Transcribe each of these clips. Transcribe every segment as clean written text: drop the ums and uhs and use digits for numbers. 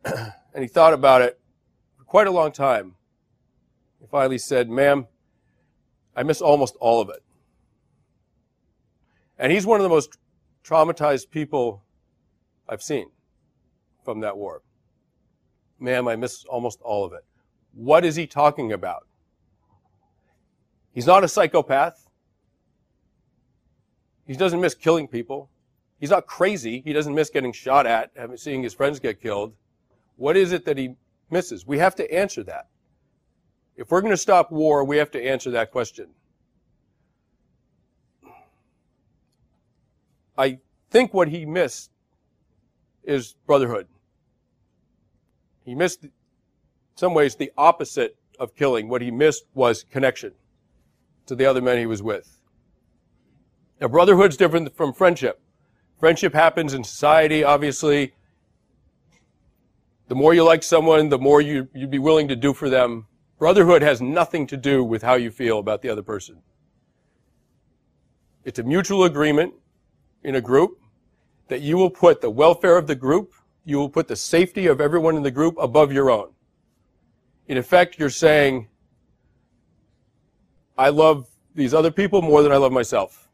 And he thought about it for quite a long time. He finally said, "Ma'am, I miss almost all of it." And he's one of the most traumatized people I've seen from that war. "Ma'am, I miss almost all of it." What is he talking about? He's not a psychopath. He doesn't miss killing people. He's not crazy. He doesn't miss getting shot at, seeing his friends get killed. What is it that he misses? We have to answer that. If we're going to stop war, we have to answer that question. I think what he missed is brotherhood. He missed, in some ways, the opposite of killing. What he missed was connection to the other men he was with. Now, brotherhood's different from friendship. Friendship happens in society, obviously. The more you like someone, the more you'd be willing to do for them. Brotherhood has nothing to do with how you feel about the other person. It's a mutual agreement in a group that you will put the welfare of the group, you will put the safety of everyone in the group above your own. In effect, you're saying, I love these other people more than I love myself.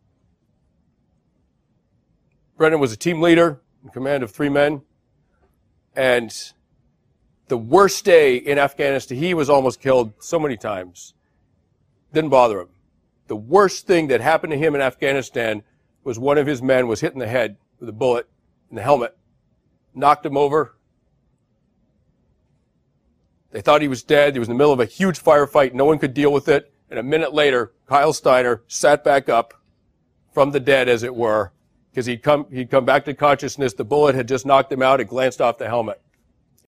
Brennan was a team leader in command of 3 men. And the worst day in Afghanistan, he was almost killed so many times. Didn't bother him. The worst thing that happened to him in Afghanistan was one of his men was hit in the head with a bullet in the helmet. Knocked him over. They thought he was dead. He was in the middle of a huge firefight. No one could deal with it. And a minute later, Kyle Steiner sat back up from the dead, as it were, because he'd come back to consciousness. The bullet had just knocked him out and glanced off the helmet.